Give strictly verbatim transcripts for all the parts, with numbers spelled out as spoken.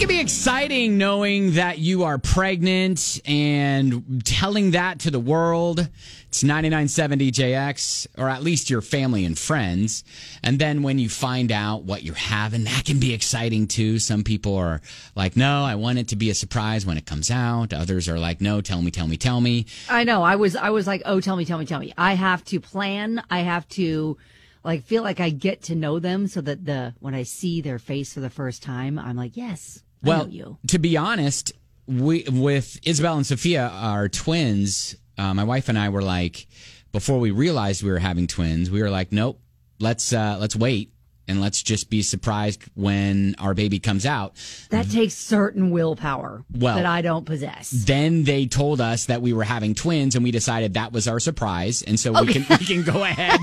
can be exciting knowing that you are pregnant and telling that to the world. It's ninety-nine point seven D J X, or at least your family and friends. And then when you find out what you're having, that can be exciting too. Some people are like, no, I want it to be a surprise when it comes out. Others are like, no, tell me, tell me, tell me. I know. I was, I was like, oh, tell me, tell me, tell me. I have to plan. I have to like feel like I get to know them so that the when I see their face for the first time, I'm like, yes, I well, know you. To be honest, we with Isabel and Sophia, our twins, uh, my wife and I were like, before we realized we were having twins, we were like, nope, let's uh, let's wait. And let's just be surprised when our baby comes out. That takes certain willpower well, that I don't possess. Then they told us that we were having twins, and we decided that was our surprise. And so okay. we can we can go ahead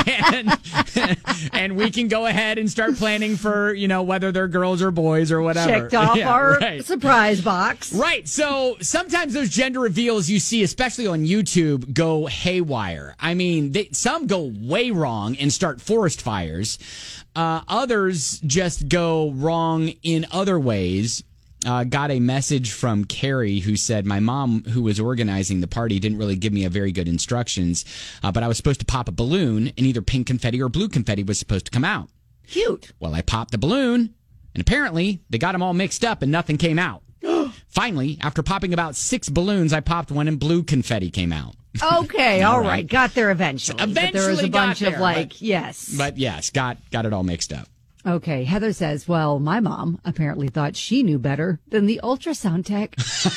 and and we can go ahead and start planning for, you know, whether they're girls or boys or whatever. Checked off yeah, our right. surprise box. Right. So sometimes those gender reveals you see, especially on YouTube, go haywire. I mean, they, some go way wrong and start forest fires. Uh, others just go wrong in other ways. Uh, got a message from Carrie who said, my mom, who was organizing the party, didn't really give me a very good instructions, uh, but I was supposed to pop a balloon and either pink confetti or blue confetti was supposed to come out. Cute. Well, I popped the balloon, and apparently they got them all mixed up and nothing came out. Finally, after popping about six balloons, I popped one and blue confetti came out. Okay, all, all right. right. Got there eventually. So eventually but there was a bunch there, of like, but, yes. But yes, got got it all mixed up. Okay, Heather says, well, my mom apparently thought she knew better than the ultrasound tech.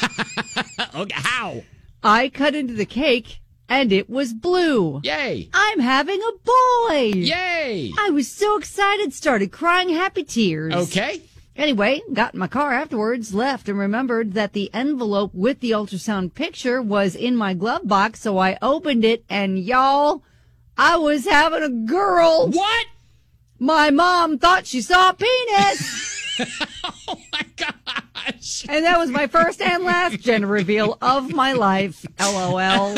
Okay, how? I cut into the cake and it was blue. Yay. I'm having a boy. Yay. I was so excited, started crying happy tears. Okay. Anyway, got in my car afterwards, left, and remembered that the envelope with the ultrasound picture was in my glove box, so I opened it, and y'all, I was having a girl. What? My mom thought she saw a penis. Oh, my gosh. And that was my first and last gender reveal of my life. LOL.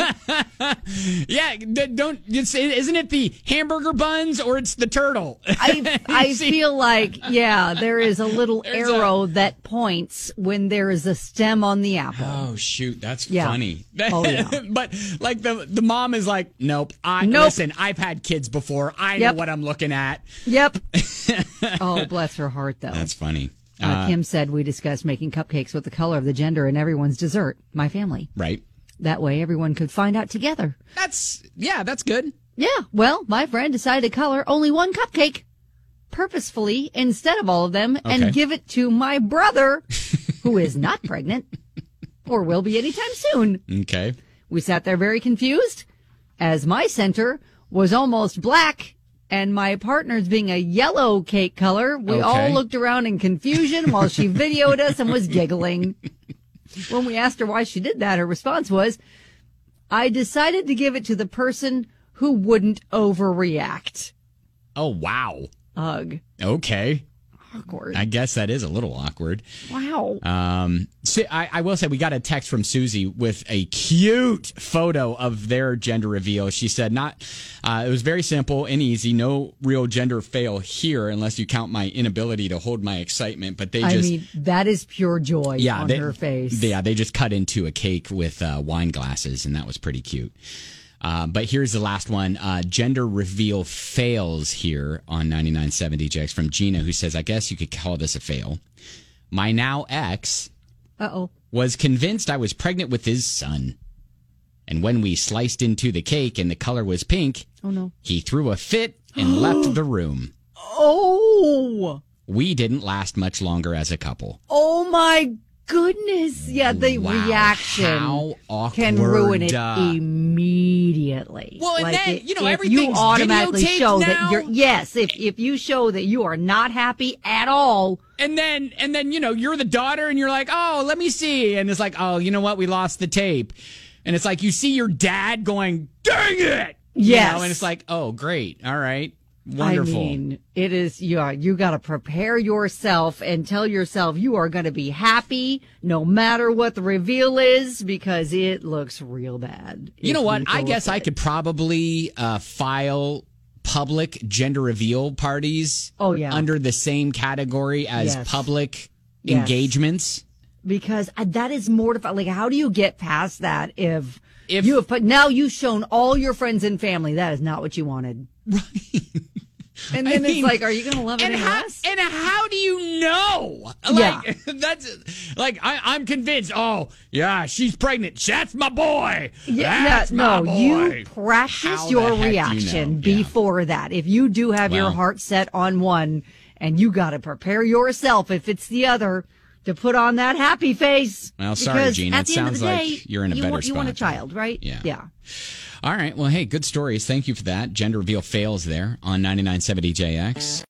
Yeah, don't, isn't it the hamburger buns or it's the turtle? I I feel like, yeah, there is a little There's arrow a... that points when there is a stem on the apple. Oh, shoot, that's yeah. funny. Oh, yeah. But, like, the the mom is like, nope, I nope. listen, I've had kids before. I yep. know what I'm looking at. Yep. Oh, bless her heart, though. That's funny. Uh, Uh, Kim said we discussed making cupcakes with the color of the gender in everyone's dessert, my family. Right. That way everyone could find out together. That's, yeah, that's good. Yeah, well, my friend decided to color only one cupcake purposefully instead of all of them okay. and give it to my brother, who is not pregnant or will be anytime soon. Okay. We sat there very confused as my center was almost black and my partner's being a yellow cake color. We okay. all looked around in confusion while she videoed us and was giggling. When we asked her why she did that, her response was, I decided to give it to the person who wouldn't overreact. Oh, wow. Ugh. Okay. Awkward. I guess that is a little awkward. Wow. Um, so I, I will say we got a text from Susie with a cute photo of their gender reveal. She said, "Not. Uh, it was very simple and easy. No real gender fail here, unless you count my inability to hold my excitement." But they just, I mean, that is pure joy yeah, on they, her face. Yeah, they just cut into a cake with uh, wine glasses, and that was pretty cute. Uh, but here's the last one. Uh, gender reveal fails here on ninety-nine point seven D J X from Gina, who says, I guess you could call this a fail. My now ex Uh-oh. was convinced I was pregnant with his son. And when we sliced into the cake and the color was pink, oh no, he threw a fit and left the room. Oh! We didn't last much longer as a couple. Oh my goodness. Yeah, the wow, reaction how awkward. Can ruin it uh, immediately. Well, and like then, it, you know, if everything's you automatically videotaped show now. that you're, yes, if, if you show that you are not happy at all. And then, and then, you know, you're the daughter and you're like, oh, let me see. And it's like, oh, you know what? We lost the tape. And it's like, you see your dad going, dang it. Yes. You know, and it's like, oh, great. All right. Wonderful. I mean, it is, yeah, you got to prepare yourself and tell yourself you are going to be happy no matter what the reveal is because it looks real bad. You know what? I guess I could probably uh, file public gender reveal parties oh, yeah. under the same category as yes. public Yes. engagements. Because uh, that is mortifying. Like, how do you get past that if, If- you have put, now you've shown all your friends and family that is not what you wanted. Right. And I then mean, it's like, are you going to love it and any how, less? and how do you know? Yeah. Like, that's like I, I'm convinced. Oh, yeah, she's pregnant. That's my boy. Yeah, That's no, my boy. you practice How your the heck do you reaction know? Yeah. before that. If you do have your Well. heart set on one, and you got to prepare yourself if it's the other to put on that happy face. Well, sorry, Because Gene. At It the end of sounds the like day, you're in a you better want, You want a spot. child, right? Yeah. Yeah. All right. Well, hey, good stories. Thank you for that. Gender reveal fails there on ninety-nine point seven D J X.